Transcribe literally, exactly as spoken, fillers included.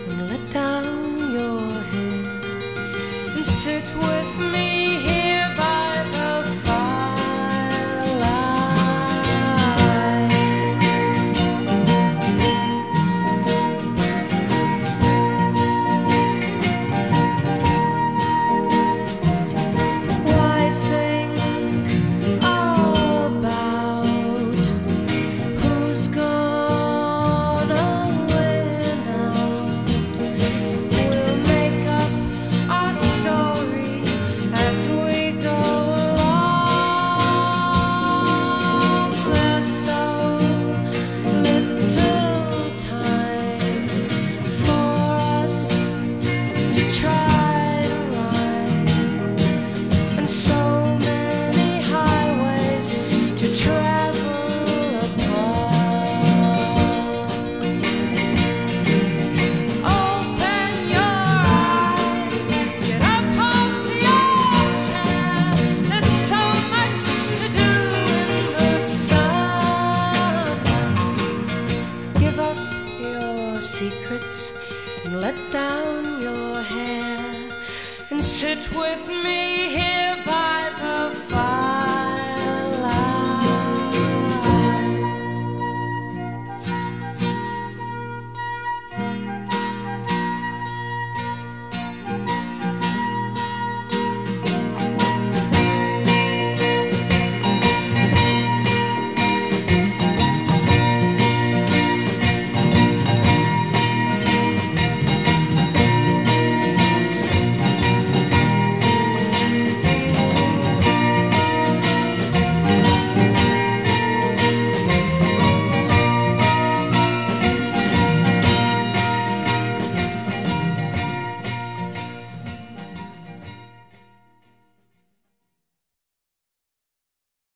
and let down your head and sit with me here by the firelight. Why think about who's gone away now? We'll make up our story as we go along. There's so little time for us to try to rhyme, and so many highways to travel upon. Open your eyes, get up off the ocean. There's so much to do in the sun. Give up your secrets and let down your hair and sit with me here by the fire.